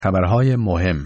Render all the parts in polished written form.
خبرهای مهم.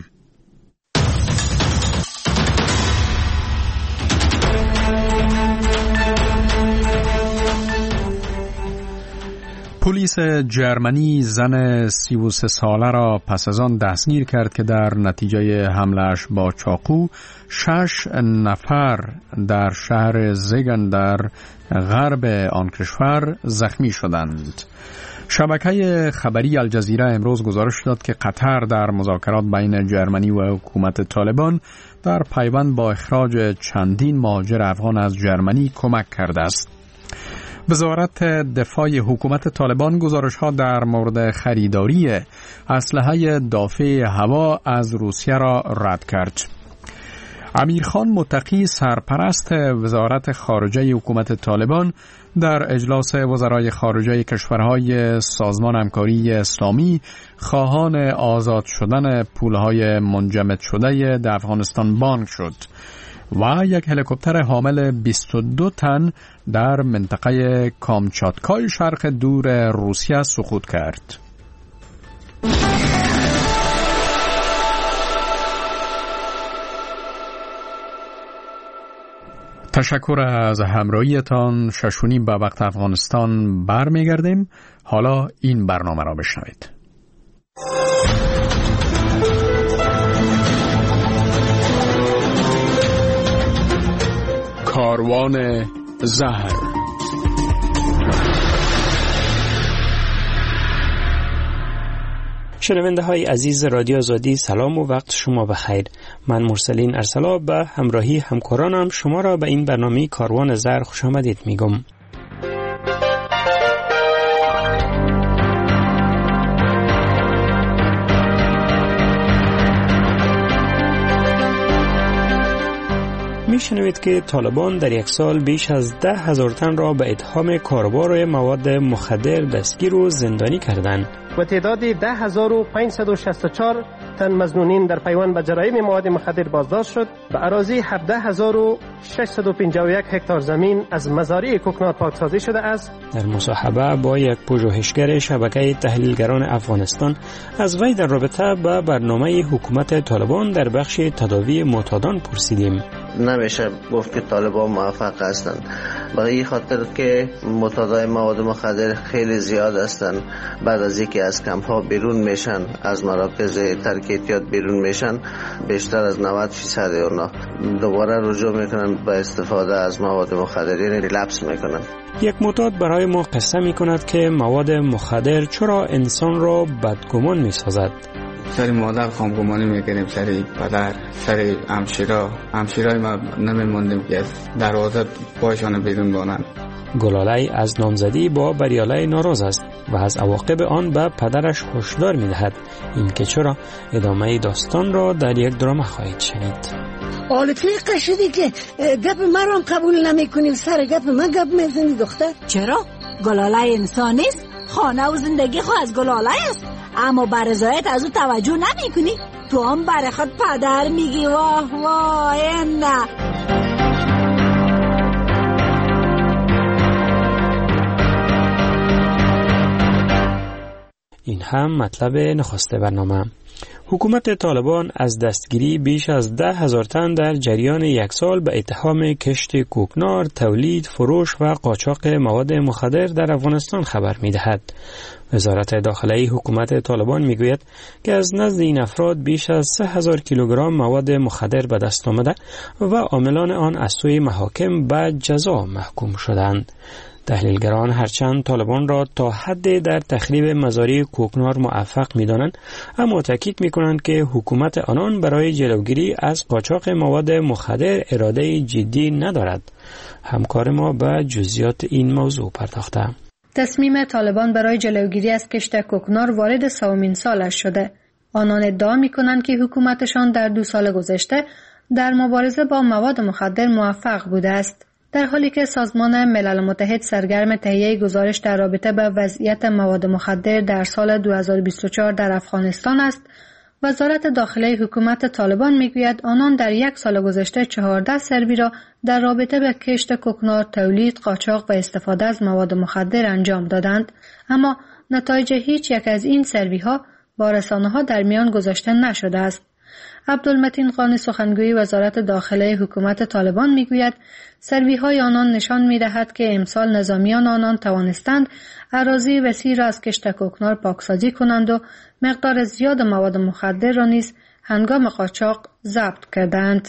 پلیس جرمنی زن 33 ساله را پس از آن دستگیر کرد که در نتیجه حمله‌اش با چاقو 6 نفر در شهر زیگن در غرب آن کشور زخمی شدند. شبکه خبری الجزیره امروز گزارش داد که قطر در مذاکرات بین جرمنی و حکومت طالبان در پیوند با اخراج چندین مهاجر افغان از جرمنی کمک کرده است. وزارت دفاع حکومت طالبان گزارش‌ها در مورد خریداری اسلحه دافع هوا از روسیه را رد کرد. امیرخان متقی سرپرست وزارت خارجه حکومت طالبان در اجلاس وزرای خارجه کشورهای سازمان همکاری اسلامی خواهان آزاد شدن پولهای منجمد شده در افغانستان بانگ شد و یک هلیکوپتر حامل 22 تن در منطقه کامچاتکای شرق دور روسیه سقوط کرد. تشکر از همراهیتان. 6:30 به وقت افغانستان برمیگردیم. حالا این برنامه را بشنوید. کاروان زهر. شنونده های عزیز رادیو آزادی، سلام و وقت شما بخیر. من مرسلین ارسلا به همراهی همکارانم شما را به این برنامه کاروان زهر خوش آمدید میگم. میشنوید که طالبان در یک سال بیش از 10,000 تن را به اتهام کاربار مواد مخدر دستگیر و زندانی کردند و تعداد 10,564 تن مظنونین در پیوند به جرایم مواد مخدر بازداشت شد. به اراضی 17,651 هکتار زمین از مزارع کوکنار پاکسازی شده است. در مصاحبه با یک پژوهشگر شبکه تحلیلگران افغانستان از وی در رابطه با برنامه حکومت طالبان در بخش تداوی معتادان پرسیدیم. نمیشه گفت که طالبان موفق هستند، برای این خاطر که معتادای مواد مخدر خیلی زیاد هستند. بعد از اینکه از کمپ ها بیرون میشن، از مراکز ترک اعتیاد بیرون میشن، بیشتر از 90% اونا دوباره رجوع میکنن به استفاده از مواد مخدر، یعنی ریلپس میکنن. یک معتاد برای ما قصه میکند که مواد مخدر چرا انسان را بدگمان میسازد. سر مادر خامگمانی میکنیم، سر پدر، سر همشیرای ما نمیموندیم که از دروازه پایشان بیرون بانند. گلاله از نامزدی با بریاله ناراض است و از عواقب آن به پدرش هشدار میدهد. این که چرا ادامه داستان را در یک درام خواهید شنید. آلتی قشدی که گپ مرام قبول نمی کنی، سر گپ من گپ میزنی دختر. چرا؟ گلاله انسان نیست؟ خانه و زندگی خو از گلاله است، اما بر رضایت از او توجه نمی کنی. تو هم بر خود پدر میگی. واه واه. نه این هم مطلب نخست برنامه. حکومت طالبان از دستگیری بیش از 10,000 تن در جریان یک سال به اتهام کشت کوکنار، تولید، فروش و قاچاق مواد مخدر در افغانستان خبر می‌دهد. وزارت داخلی حکومت طالبان میگوید که از نزد این افراد بیش از 3,000 کیلوگرم مواد مخدر به دست آمده و عاملان آن از سوی محاکم به جزا محکوم شدند. تحلیلگران هرچند طالبان را تا حد در تخریب مزارع کوکنار موفق می‌دانند، اما تاکید می‌کنند که حکومت آنان برای جلوگیری از قاچاق مواد مخدر اراده جدی ندارد. همکار ما به جزئیات این موضوع پرداخته. تصمیم طالبان برای جلوگیری از کشت کوکنار وارد 3مین سالش شده. آنان ادعا می‌کنند که حکومتشان در 2 سال گذشته در مبارزه با مواد مخدر موفق بوده است. در حالی که سازمان ملل متحد سرگرم تهیه گزارش در رابطه با وضعیت مواد مخدر در سال 2024 در افغانستان است، وزارت داخلی حکومت طالبان میگوید آنان در 1 سال گذشته 14 سروی را در رابطه با کشت کوکنار، تولید، قاچاق و استفاده از مواد مخدر انجام دادند، اما نتایج هیچ یک از این سروی ها با رسانه‌ها در میان گذاشته نشده است. عبدالمتین قانی سخنگوی وزارت داخله حکومت طالبان میگوید سروی‌های آنان نشان می‌دهد که امسال نظامیان آنان توانستند اراضی وسیع را از کشت کوکنار پاکسازی کنند و مقدار زیاد مواد مخدر را نیز هنگام قاچاق ضبط کردند.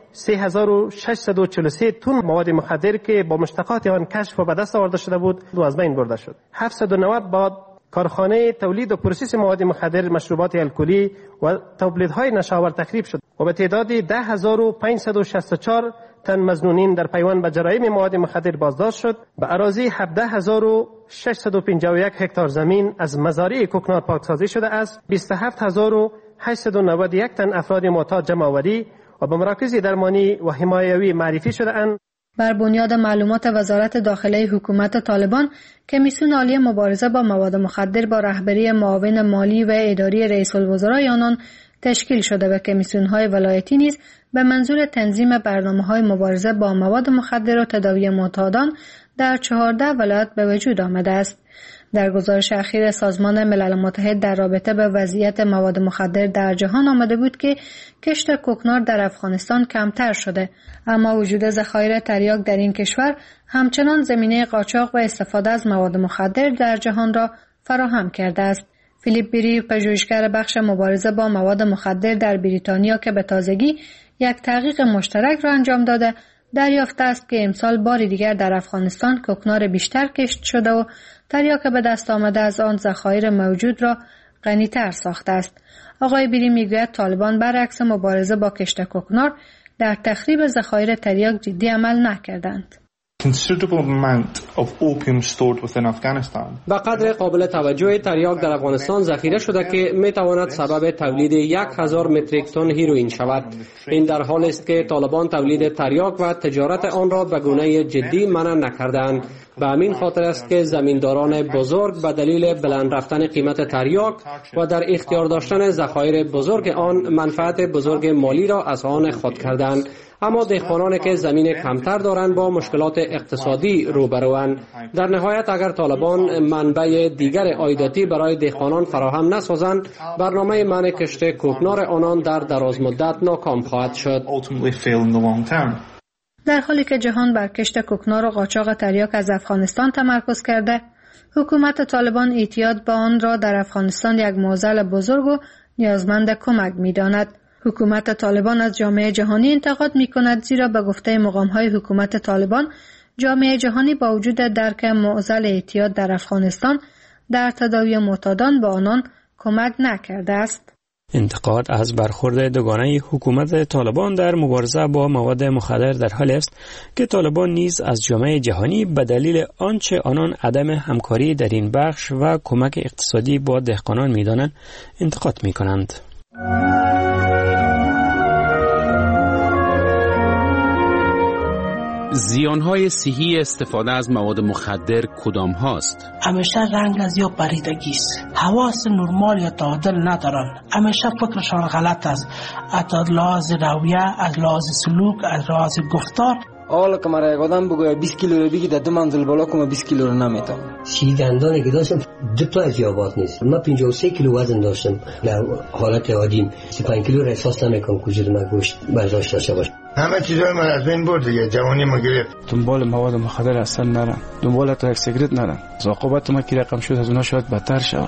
3643 تن مواد مخدر که با مشتقات آن کشف و به دست آورده شده بود از بین برده شد. 790 با کارخانه تولید و پروسس مواد مخدر، مشروبات الکلی و تولیدهای نشاور تخریب شد و به تعداد 10564 تن مظنونین در پیوند به جرایم مواد مخدر بازداشت شد. به اراضی 17651 هکتار زمین از مزارع کوکنار پاکسازی شده است. 27891 تن افراد معتاد جمع آوری و به مراکز درمانی و حمایوی معرفی شده اند. بر بنیاد معلومات وزارت داخله حکومت طالبان، کمیسیون عالی مبارزه با مواد مخدر با رهبری معاون مالی و اداری رئیس الوزرای آنان تشکیل شده و کمیسیون‌های ولایتی نیز به منظور تنظیم برنامه‌های مبارزه با مواد مخدر و تداوی معتادان در 14 ولایت به وجود آمده است. در گزارش اخیر سازمان ملل متحد در رابطه به وضعیت مواد مخدر در جهان آمده بود که کشت کوکنار در افغانستان کمتر شده، اما وجود ذخایر تریاک در این کشور همچنان زمینه قاچاق و استفاده از مواد مخدر در جهان را فراهم کرده است. فیلیپ بیری، پژوهشگر بخش مبارزه با مواد مخدر در بریتانیا که به تازگی یک تحقیق مشترک را انجام داده، دریافته است که امسال بار دیگر در افغانستان کوکنار بیشتر کشت شده و تریاک به دست آمده از آن ذخایر موجود را غنی‌تر ساخته است. آقای بیری میگوید طالبان برعکس مبارزه با کشت کوکنار در تخریب ذخایر تریاک جدی عمل نکردند. به قدر قابل توجه تریاک در افغانستان ذخیره شده که می تواند سبب تولید 1000 متریک تن هیروئین شود. این در حالی است که طالبان تولید تریاک و تجارت آن را به گونه جدی منع نکردند. به همین خاطر است که زمینداران بزرگ به دلیل بلند رفتن قیمت تریاک و در اختیار داشتن ذخایر بزرگ آن منفعت بزرگ مالی را از آن خود کردند. اما دهقانانی که زمین کمتر دارند با مشکلات اقتصادی روبروند. در نهایت اگر طالبان منبع دیگر عایداتی برای دهقانان فراهم نسازند، برنامه منع کشت کوکنار آنان در دراز مدت ناکام خواهد شد. در حالی که جهان بر کشت کوکنار و قاچاق تریاک از افغانستان تمرکز کرده، حکومت طالبان اعتیاد به آن را در افغانستان یک معضل بزرگ و نیازمند کمک می‌داند. حکومت طالبان از جامعه جهانی انتقاد می‌کند زیرا به گفته مقام‌های حکومت طالبان، جامعه جهانی با وجود درک معضل اعتیاد در افغانستان در تداوی معتادان به آنان کمک نکرده است. انتقاد از برخورد دوگانه حکومت طالبان در مبارزه با مواد مخدر در حالی است که طالبان نیز از جامعه جهانی به دلیل آنچه آنان عدم همکاری در این بخش و کمک اقتصادی با دهقانان می‌دانند انتقاد می‌کنند. زیانهای صحی استفاده از مواد مخدر کدام هاست؟ همیشه رنگ از یا پریدگی است. حواس نرمال یا تعادل ندارن. همیشه فکرشان غلط است. از لحاظ رویه، از لحاظ سلوک، از لحاظ گفتار. حالا که مرا یک آدم بگوید 20 کیلو رو بگی در 2 منزل بالا کنم 20 کیلو رو نمیتونم. 30 دندانی که داشتم 2 تا از یابات نیست. من 53 کیلو وزن داشتم در حالت عادیم. 35 کیلو را احساس نمیکنم کجا من گوشت برداشت داشته باشم. همه چیزای من از بین برد دیگه، جوانی ما گرفت. دنبال مواد مخدر اصلا نرم، دنبال تا یک سیگرت نرم. عاقبت ما که رقم شد از اونها شاید بدتر شود.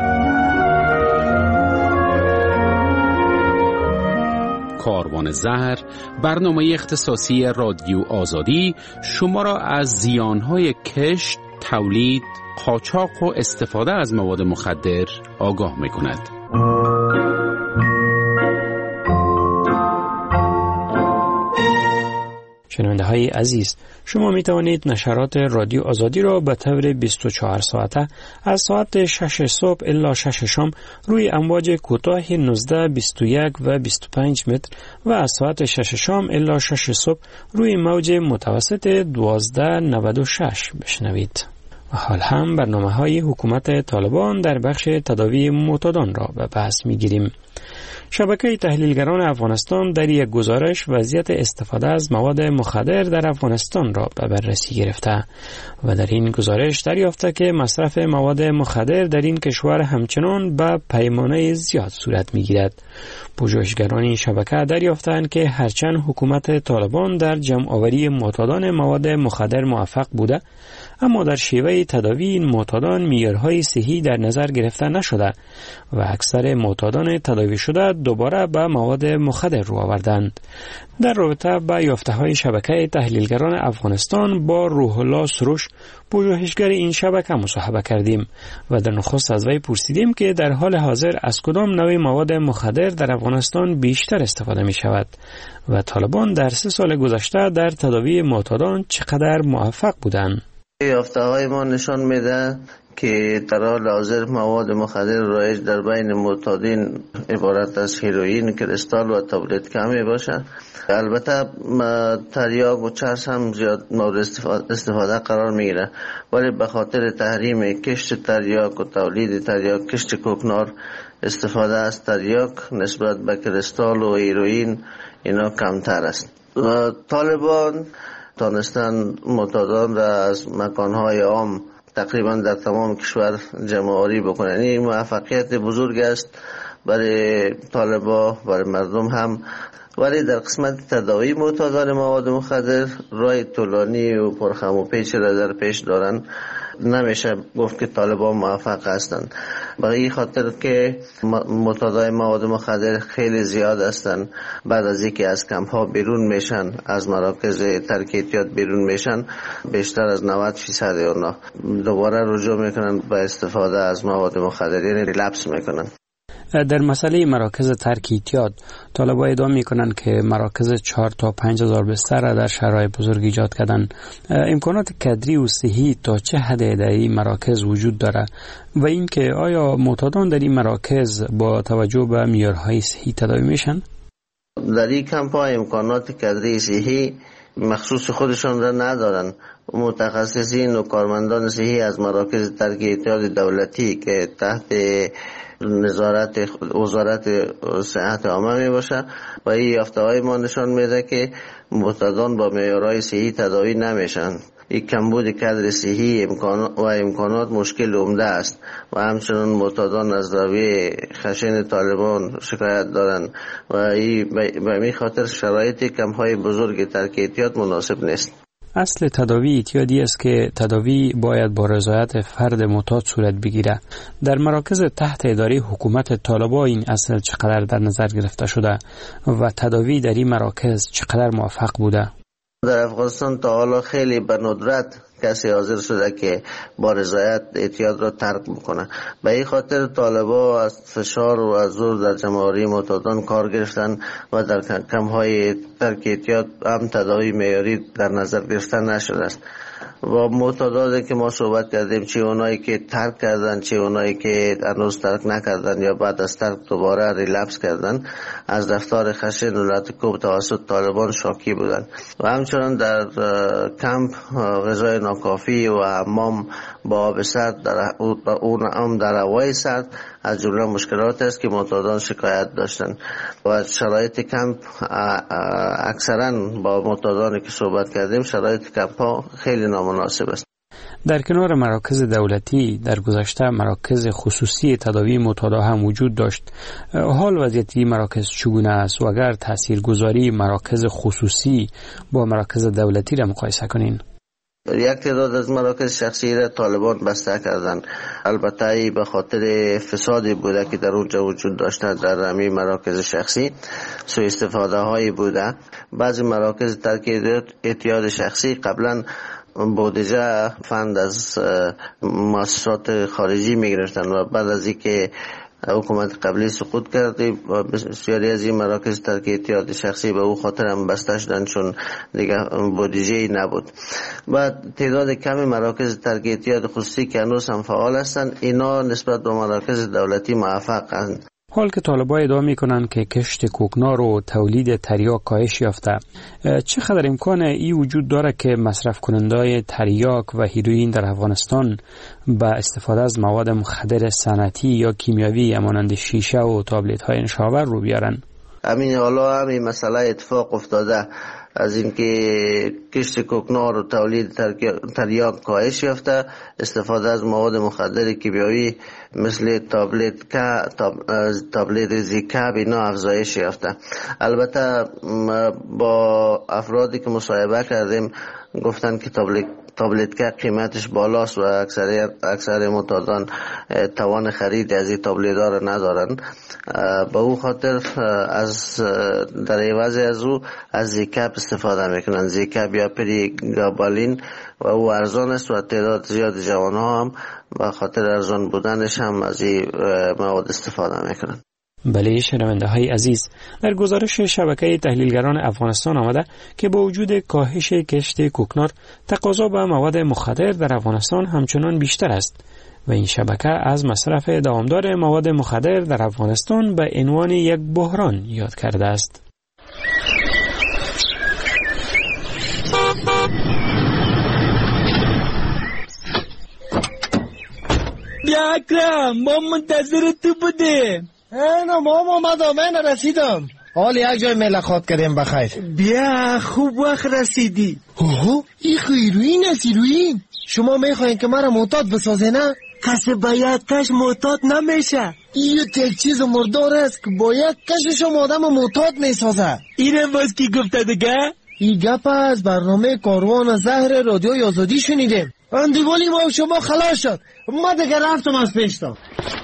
کاروان زهر، برنامه اختصاصی رادیو آزادی شما را از زیانهای کشت، تولید، قاچاق و استفاده از مواد مخدر آگاه می‌کند. شنونده های عزیز، شما می توانید نشرات رادیو آزادی را به طور 24 ساعته از ساعت 6 صبح الی 6 شام روی امواج کوتاه 19، 21 و 25 متر و از ساعت 6 شام الی 6 صبح روی موج متوسط 1296 بشنوید. و حال هم برنامه های حکومت طالبان در بخش تداوی معتادان را به بحث می گیریم. شبکه تحلیلگران افغانستان در یک گزارش وضعیت استفاده از مواد مخدر در افغانستان را به بررسی گرفته و در این گزارش دریافته که مصرف مواد مخدر در این کشور همچنان به پیمانه زیاد صورت می‌گیرد. پژوهشگران این شبکه دریافتند که هرچند حکومت طالبان در جمع‌آوری معتادان مواد مخدر موفق بوده، اما در شیوه تداوی این معتادان معیارهای صحی در نظر گرفته نشده و اکثر معتادان تداوی شده دوباره به مواد مخدر رو آوردند. در رابطه با یافته‌های شبکه تحلیلگران افغانستان با روح الله سروش، پژوهشگر این شبکه، مصاحبه کردیم و در نخست از وی پرسیدیم که در حال حاضر از کدام نوع مواد مخدر در افغانستان بیشتر استفاده می شود و طالبان در 3 سال گذشته در تداوی معتادان چقدر موفق بودند. یافته‌های ما نشان میده که در حال حاضر مواد مخدر رایج در بین معتادین عبارت از هیروئین، کریستال و تابلت کمی باشد. البته تریاک و چرس هم زیاد مورد استفاده قرار میگیره، ولی به خاطر تحریم کشت تریاک و تولید تریاک، کشت کوکنار، استفاده از تریاک نسبت به کریستال و هیروئین اینا کمتر است. طالبان تانستن معتادان را از مکانهای عام تقریبا در تمام کشور جمع‌آوری بکنن. این موفقیت بزرگ است برای طالبان، برای مردم هم، ولی در قسمت تداوی معتادان مواد مخدر راه طولانی و پرخم و پیچ را در پیش دارن. نمیشه گفت که طالبان موفق هستند، برای این خاطر که معتادای مواد مخدر خیلی زیاد هستند. بعد از اینکه از کمپ ها بیرون میشن، از مراکز ترک اعتیاد بیرون میشن، بیشتر از 90% اونا دوباره رجوع میکنن به استفاده از مواد مخدر، یعنی ریلپس میکنن. در مسئله مراکز ترک اعتیاد، طالبان ادعا میکنند که مراکز 4 تا 5 هزار بستر را در شهرهای بزرگ ایجاد کردن. امکانات کادری و صحی تا چه حد در این مراکز وجود داره و اینکه آیا معتادان در این مراکز با توجه به معیارهای صحی تداوی میشن؟ در این کمپ ها امکانات کادری صحی مخصوص خودشان را ندارن. متخصصین و کارمندان صحی از مراکز ترک اعتیاد دولتی که تحت نظارت وزارت صحت عامه می باشه و این یافته‌های ما نشان میده که معتادان با معیارهای صحی تداوی نمیشن. این کمبود کادر صحی و امکانات مشکل عمده است و همچنین معتادان از روی خشن طالبان شکایت دارند و این به این خاطر شرایط کمپ‌های بزرگ ترک اعتیاد مناسب نیست. اصل تداوی اعتیادی است که تداوی باید با رضایت فرد معتاد صورت بگیره. در مراکز تحت اداره حکومت طالبان این اصل چقدر در نظر گرفته شده و تداوی در این مراکز چقدر موفق بوده؟ در افغانستان تا حالا خیلی به ندرت کسی حاضر شده که با رضایت اعتیاد را ترک بکنه. به این خاطر طالبان از فشار و از زور در جمع‌آوری معتادان کار گرفتن و در کمپ‌های ترک اعتیاد هم تداوی معیاری در نظر گرفته نشده است. و معتادانی که ما صحبت کردیم، چه اونایی که ترک کردن، چه اونایی که هنوز ترک نکردن یا بعد از ترک دوباره ریلپس کردن، از رفتار خشن و لطکوب توسط طالبان شاکی بودن و همچنان در کمپ غذای ناکافی و حمام با آب سرد در هوای سرد از جمله مشکلات است که معتادان شکایت داشتن و شرایط کمپ اکثرا با معتادانی که صحبت کردیم شرایط کمپ ها خیلی نامناسب است. در کنار مراکز دولتی در گذشته مراکز خصوصی تداوی معتادا هم وجود داشت. حال وضعیتی مراکز چگونه است و اگر تاثیرگذاری مراکز خصوصی با مراکز دولتی را مقایسه کنین؟ یک تعداد از مراکز شخصی را طالبان بسته کردند. البته به خاطر فسادی بوده که در اونجا وجود داشته. در همین مراکز شخصی سوء استفاده هایی بوده. بعضی مراکز ترک اعتیاد شخصی قبلا بودجه فند از مؤسسات خارجی میگرفتن و بعد از اینکه حکومت قبلی سقوط کرده و بسیاری از این مراکز ترک اعتیاد شخصی به او خاطر هم بسته شدن چون دیگه بودجه‌ای نبود. بعد تعداد کمی مراکز ترک اعتیاد خصوصی که هنوز هم فعال هستند، اینا نسبت به مراکز دولتی موفق هستند. حال که طالبان ادعا میکنند که کشت کوکنار و تولید تریاک کاهش یافته، چقدر امکان این وجود داره که مصرف کنندای تریاک و هیروئین در افغانستان با استفاده از مواد مخدر صنعتی یا کیمیاوی مانند شیشه و تابلت های نشابور رو بیارن؟ حالا همین مسئله اتفاق افتاده از اینکه کشت کوکنار و تولید تریاک کاهش یافته، استفاده از مواد مخدر کیمیاوی مثل تابلت زیکا بینا افزایش یافته. البته با افرادی که مصاحبه کردیم گفتن که تابلت که قیمتش بالاست و اکثر معتادان توان خرید از این تابلت ها را ندارن. به او خاطر در عوض از او از زیکاپ استفاده میکنن. زیکاپ یا پریگابالین و او ارزان است و تعداد زیاد جوان ها هم به خاطر ارزان بودنش هم از این مواد استفاده میکنن. بله شنونده های عزیز، در گزارش شبکه تحلیلگران افغانستان آمده که با وجود کاهش کشت کوکنار تقاضا به مواد مخدر در افغانستان همچنان بیشتر است و این شبکه از مصرف دوامدار مواد مخدر در افغانستان به عنوان یک بحران یاد کرده است. بیا اکرم، ما منتظر تو بودیم. نه ماما من رسیدم. حال یک جای ملاقات کردیم بخیر. بیا خوب وقت رسیدی. اوه این هیروئین است. هیروئین شما میخواین که مرا معتاد بسازه نه؟ کسی باید کش معتاد نمیشه. این یک چیز مردار است که باید کشش آدم معتاد میسازه. اینه باز کی گفته دیگه؟ این گپ از برنامه کاروان زهر رادیوی آزادی شنیدیم. اندیوالی ما شما خلاص شد. ما دیگه رفتم از پیشتا.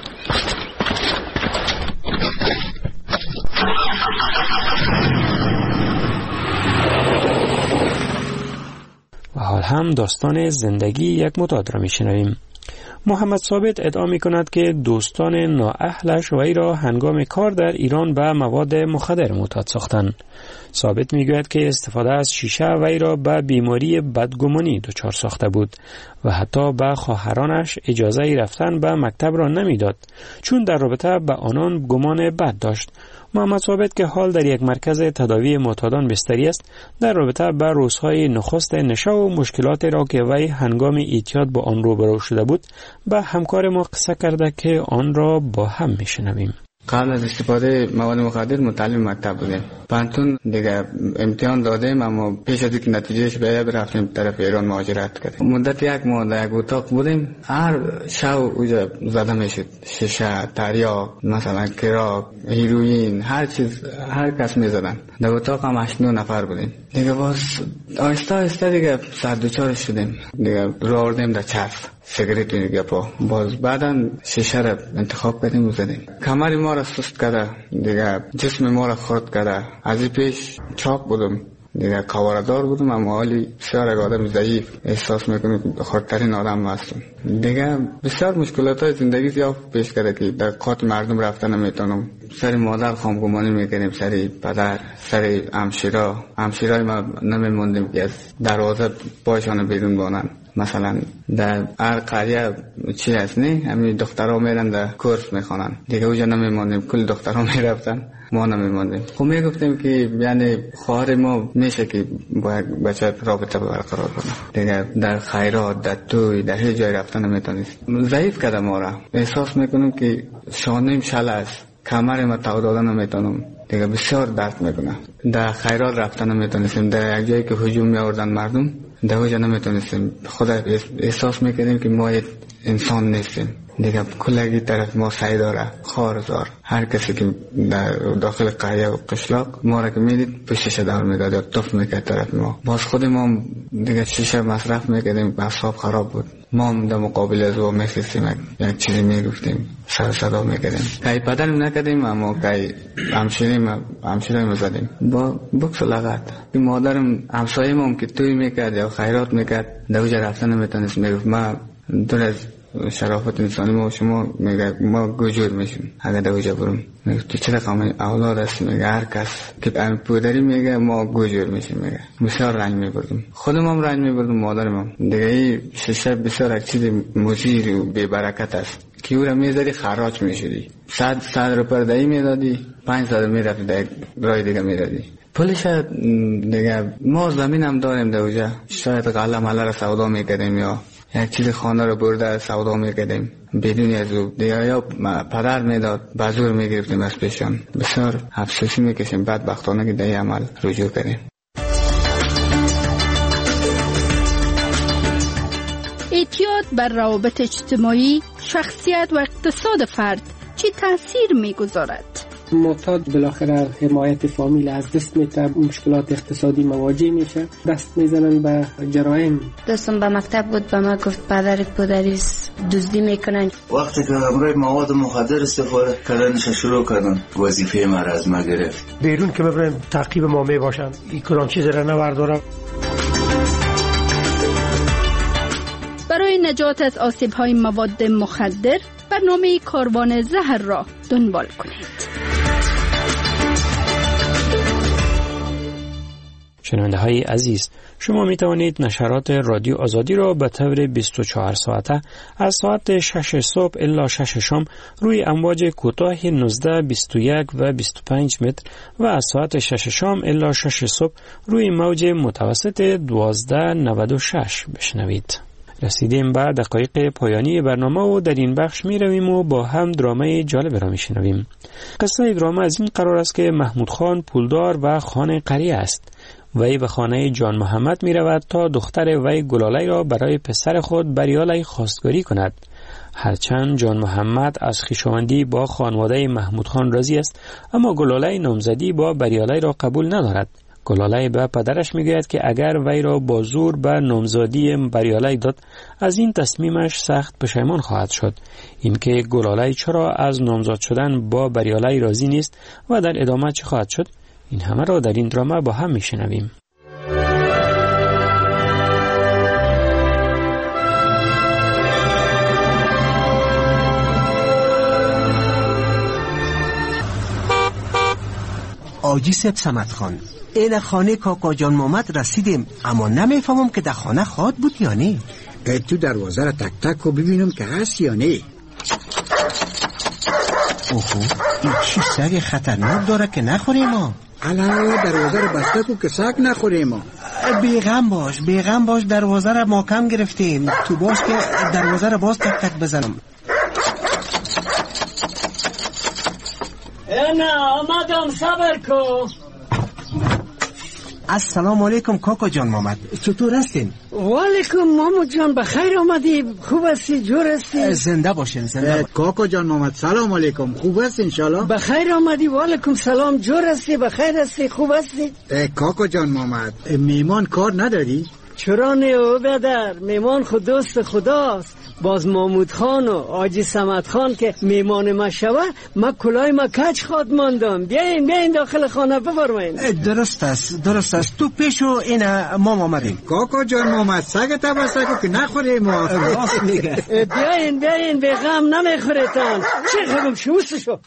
و حال هم داستان زندگی یک معتاد را میشنویم. محمد ثابت ادعا می کند که دوستان نااهلش وی را هنگام کار در ایران به مواد مخدر معتاد ساختند. ثابت می گوید که استفاده از شیشه وی را به بیماری بدگمانی دچار ساخته بود و حتی به خواهرانش اجازه رفتن به مکتب را نمیداد چون در رابطه به آنان گمان بد داشت. محمد ثابت که حال در یک مرکز تداوی معتادان بستری است، در رابطه با روزهای نخست نشه و مشکلات را که وی هنگام اعتیاد با آن روبرو شده بود با همکار ما قصه کرده که آن را با هم میشنویم. قبل از استفاده مواد مخدر متعلم مکتب بودیم. پانتون دیگه امتحان دادیم اما پیش از اینکه نتیجهش بیاد رفتیم طرف ایران مهاجرت کردیم. مدت یک ماه در یک اتاق بودیم. هر شب اونجا زده میشد شیشه، تریاک، مثلا کراک، هیروئین، هر چیز هر کس میزدن. در اتاق هم 8-9 نفر بودیم. دیگه باز آهسته دیگه سردوچار شدیم. دیگه راه آوردیم در چرخ سیگارت دیگه باز بعدن شیشه را انتخاب کردیم و زدیم. کمر ما را سست کرده، دیگه جسم ما را خرد کرده. از این پیش چاق بودم، دیگه کواردار بودم اما حالی بسیار یک آدم ضعیف احساس میکنم که خردترین آدم هستم. دیگه بسیار مشکلات های زندگی زیاد پیش کرده که در قاط مردم رفتن نمیتونم. سر مادر خامگمانی میکنیم، سر پدر، سر همشیرای ما نمیموندیم که از دروازه پایشان بیرون بانن. مثلا در هر قریه چی هست نه همین دخترها میرن در کورس میخوانن، دیگه اونجا نمیموندیم، کل دخترها میرفتن ما نمیموندیم. خب میگفتیم که یعنی خواهر ما میشه که با یک بچه رابطه برقرار کنه، دیگه در خیرات، در توی، در هیچ جای رفتن نمیتونست. ضعیف کرده ما را. احساس میکنم که شانیم شل است، کمر ما تو دادن نمیتونم، دیگه بسیار درد میکنه. در خیرات رفتن نمیتونستیم، در یک جایی که هجوم میآوردن مردم در اونجا نمیتونستیم. خود احساس میکنیم که ما انسان نیستیم، دیگه کلگی طرف ما سعی داره، خارزار هر کسی که در داخل قریه و قشلاق ما را که میدید پشتش دار میداد یا توف میکرد طرف ما. باز خود ما دیگه شیشه مصرف میکردیم، اعصاب خراب بود. ما هم در مقابل از او میخستیم، یک چیزی میگفتیم، سر صدا میکردیم. کهی پدرم نکردیم اما کهی همشیریم زدیم با بکس و لغت. مادرم همسایه هم که توی میکرد یا خیرات میکرد در اوجه رفتن نمیتونست، میگفت ما دور از شرافت انسانی ما و شما میگه ما گوجود میشیم اگر در اوجه برم. میگه تو چه رقم اولاد هست؟ میگه هر کس که پودری میگه ما گوجود میشیم. میگه بسیار رنج میبردم، خودم هم رنج میبردم، مادرم هم. دیگه این شیشه بسیار یک چیز مضر و بی برکت است که او را میزدی خراج میشدی 100 روپیه دایی میدادی 500 میرفت در رای دیگه میدادی پولش دیگه ما زمین هم داریم در اوجا شاید غله مله را سودا میکردیم یا یک چیز خانه رو برده سودا میکردیم بدون از او دیگه یا پدر میداد بازور میگرفتیم از پیشان بسیار افسوسی میکشیم بدبختانه که در عمل رجوع کردیم. اعتیاد بر روابط اجتماعی، شخصیت و اقتصاد فرد چه تاثیر میگذارد؟ معتاد بالاخره حمایت فامیل از دست میده، مشکلات اقتصادی مواجه میشه، دست میزنن به جرایم. دوستم به مکتب بود به ما گفت پدرت پدریست دزدی میکنن. وقتی که امروز مواد مخدر استفاده کردنش شروع کردن وظیفه ما را از ما گرفت. بیرون که ببرن تعقیب ما میباشن این کلان چیز را نوردارم. برای نجات از آسیب‌های مواد مخدر برنامه کاروان زهر را دنبال کنید. شنونده های عزیز، شما می توانید نشرات رادیو آزادی را به طور 24 ساعته از ساعت 6 صبح الی 6 شام روی امواج کوتاه 19، 21 و 25 متر و از ساعت 6 شام الی 6 صبح روی موج متوسط 1296 بشنوید. رسیدیم به دقایق پایانی برنامه و در این بخش می رویم و با هم درامه جالب را می شنویم. قصه درامه از این قرار است که محمود خان پولدار و خانه قریه است. وی به خانه جان محمد می رود تا دختر وی گلاله را برای پسر خود بریاله خواستگاری کند. هرچند جان محمد از خویشاوندی با خانواده محمود خان راضی است، اما گلاله نامزدی با بریاله را قبول ندارد. گلاله به پدرش میگوید که اگر وی را با زور به نامزدی بریاله داد از این تصمیمش سخت پشیمان خواهد شد. اینکه گلاله چرا از نامزد شدن با بریاله راضی نیست و در ادامه چه خواهد شد، این همه را در این درامه با هم میشنویم. آجی سب سمت خان، این خانه کاکا جان محمد رسیدیم، اما نمیفهمم که در خانه خواد بود یا نه. تو دروازه را تک تک و ببینم که هست یا نه. اوهو، این چی سگ خطرناک داره که نخوریم ما؟ علا دروازه را بسته کو که سگ نخوریم ما. بیغم باش دروازه را محکم گرفتیم. تو باش که دروازه را باز تک تک بزنم. نه آمدم، صبر کن. السلام علیکم کاکا جان محمد، چطور هستین؟ وعلیکم محمود جان، بخیر آمدی، خوب هستی، جور هستی؟ زنده باشین. کاکا جان محمد سلام علیکم، خوب هست انشالله؟ بخیر آمدی، وعلیکم سلام، جور هستی، بخیر هستی، خوب هستی؟ کاکا جان محمد میمان کار نداری؟ چرا نه او بدر، میمان خود دوست خداست. باز محمود خان و آجی سمت خان که میمان ما شوه، ما کلای ما کچ خواد ماندم. بیاین داخل خانه بفرمایین. درست است تو پیشو اینا ما آمدیم. کاکا جان محمد سگ تبسکو که نخوره ما. راست میگه. بیاین به غم نمیخورتان. چه خبم شوستشو.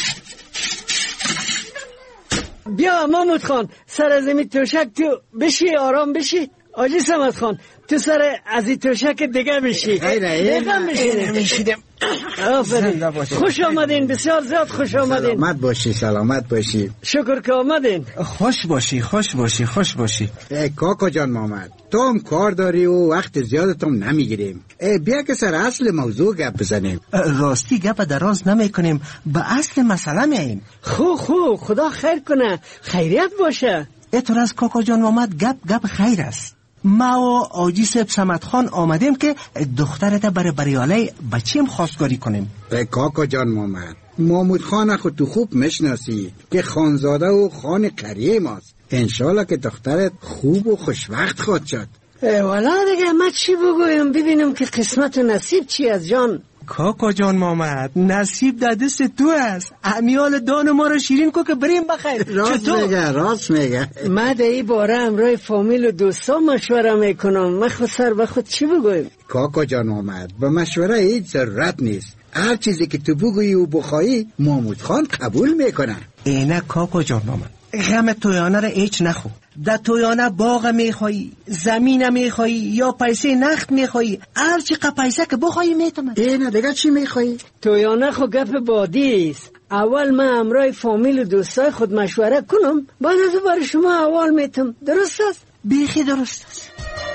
بیا محمود خان، سر زمین توشک تو بشی، آرام بشی. آجی سمت خان، تو سر از این توشک دیگه بشی. دیگه میشیدم. خوش آمدین، بسیار زیاد خوش آمدین. سلامت باشی. شکر که آمدین. خوش باشی. کاکا جان محمد، تو هم کار داری و وقت زیادتم نمیگیریم. بیا که سر اصل موضوع گپ بزنیم. راستی گپ دراز نمی کنیم، به اصل مسئله میاییم. خوب خدا خیر کنه، خیریت باشه. اعتراض کاکا جان محمد، گپ خیر است. ما و آجی سب سمت خان آمدیم که دخترت برای بریاله بچیم خواستگاری کنیم. کاکا جان محمود خان خود تو خوب مشناسی که خانزاده و خان قریه ماست. انشالله که دخترت خوب و خوشوقت خواهد شد. والا دیگه ما چی بگویم، ببینم که قسمت و نصیب چی از جان. کاکا جان محمد، نصیب در دست تو است. امیال دان ما رو شیرین کو که بریم بخیر. راست میگه. ما در این باره امروی فامیل و دوستا مشوره میکنم. ما خود سر به خود چی بگویم؟ کاکا جان محمد، به مشوره هیچ ضرورت نیست. هر چیزی که تو بگویی و بخوایی محمود خان قبول میکنه. اینه کاکا جان محمد، غم تویانه را هیچ نخو. در تویانه باغ میخوایی، زمین میخوایی یا پیسه نقد میخوایی، هر چقدر پیسه که بخوایی میتونم. اینه دیگه چی میخوایی؟ تویانه خو گپ بادی است. اول من همراه فامیل و دوستای خود مشوره کنم، بعد از برای شما اول میتم. درست است؟ بیخی درست است.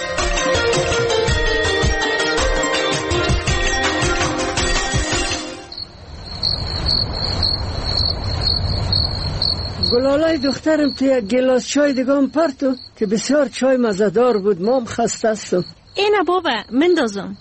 گلالای دخترم تو یک گلاس چای دیگم پرتو که بسیار چای مزدار بود. مام خسته استم. اینه بابا مندازم.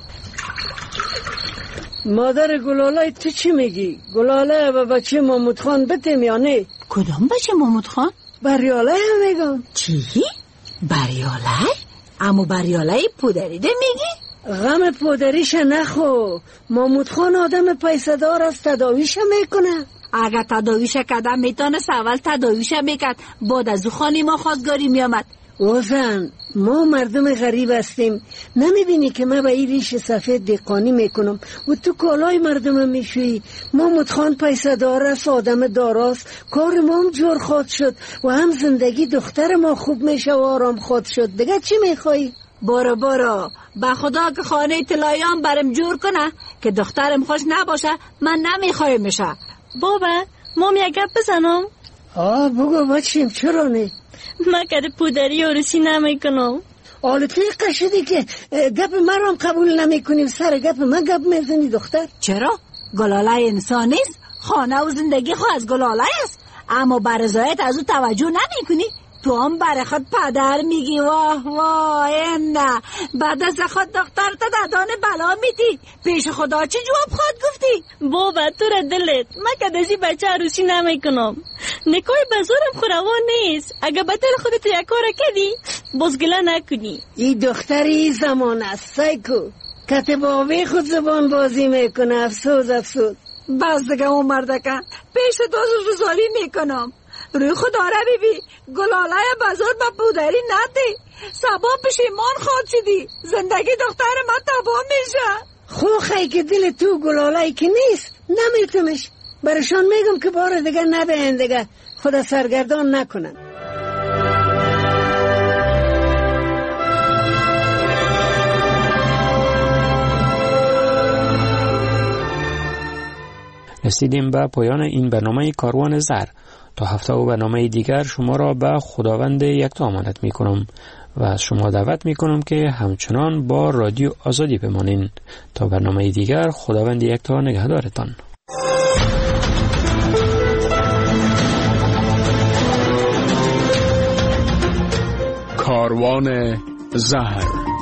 مادر گلالای تو چی میگی؟ گلاله و بچه محمود خان بتیم یا نه؟ کدام بچه محمود خان؟ بریاله هم میگم. چی؟ بریاله؟ اما بریاله پودریده میگی؟ غم پودریش نخو. محمود خان آدم پیسه دار است، تداویش میکنه. اگر تداویش کدم میتونست اول تداویش میکرد، بعد از او خانی ما خواستگاری میامد. وزن ما مردم غریب هستیم، نمیبینی که من به این ریش سفید دقانی میکنم و تو کالای مردم میشوی. محمود خان پیسه دار است، آدم داراست، کار ما هم جور خود شد و هم زندگی دختر ما خوب میشه و آرام خود شد. دیگه چی میخوایی؟ برو به خدا که خانه طلاییان برم جور کنه که دخترم خوش نباشه من نمیخوایم میشه. بابا مام یک گپ بزنم؟ بگو بچیم. چرا نه؟ من که پودری و روسی نمیکنم. آلتی قشدی که گپ من هم قبول نمیکنیم، سر گپ من گپ میزنی دختر. چرا؟ گلاله انسان نیست؟ خانه و زندگی خو از گلاله است، اما برزایت از او توجه نمیکنی؟ تو هم برای خود پدر میگی. واه نه، بعد از خود دختر تا ددان بلا میدی. پیش خدا چه جواب خود گفتی؟ بابا تو را دلت، من که دزی بچه عروسی نمیکنم. نکای بزرم خوروان نیست. اگه به دل خودت یک کار کردی باز گله نکنی. این دختری زمان است سایکو، کتباوی خود زبان بازی میکنه. افسوس بس دیگه اون مردکه پیش دوست روزاری میکنم. روی خدا را بیبی گلاله بازار با پودری ندی، سبا پشیمان خود شدی. زندگی دختر من تباه میشه. خوخی که دل تو گلاله که نیست نمیتمش. برشان میگم که بار دیگه نبین، دیگه خدا سرگردان نکنن. رسیدیم به پایان این برنامه کاروان زر. تا هفته و برنامه دیگر شما را به خداوند یکتا امانت می کنم و از شما دعوت می کنم که همچنان با رادیو آزادی بمانین. تا برنامه دیگر خداوند یکتا نگهدارتان. کاروان زهر.